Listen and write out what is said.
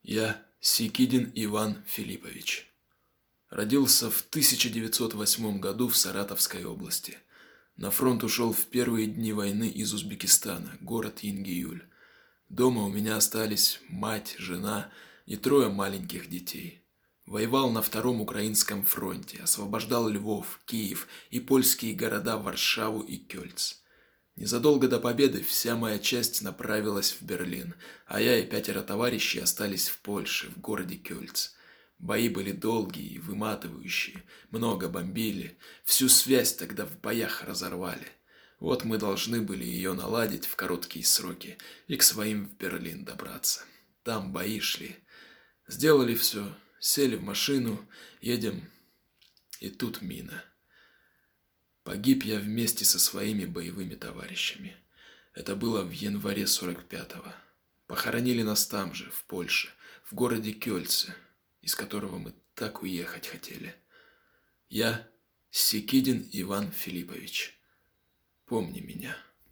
Я Сикидин Иван Филиппович. Родился в 1908 году в Саратовской области. На фронт ушел в первые дни войны из Узбекистана, город Ингиюль. Дома у меня остались мать, жена и трое маленьких детей. Воевал на Втором Украинском фронте, освобождал Львов, Киев и польские города Варшаву и Кёльц. Незадолго до победы вся моя часть направилась в Берлин, а я и 5 товарищей остались в Польше, в городе Кёльц. Бои были долгие и выматывающие, много бомбили, всю связь тогда в боях разорвали. Вот мы должны были ее наладить в короткие сроки и к своим в Берлин добраться. Там бои шли. Сделали все, сели в машину, едем, и тут мина. Погиб я вместе со своими боевыми товарищами. Это было в январе 45-го. Похоронили нас там же, в Польше, в городе Кёльце, из которого мы так уехать хотели. Я Сикидин Иван Филиппович. Помни меня.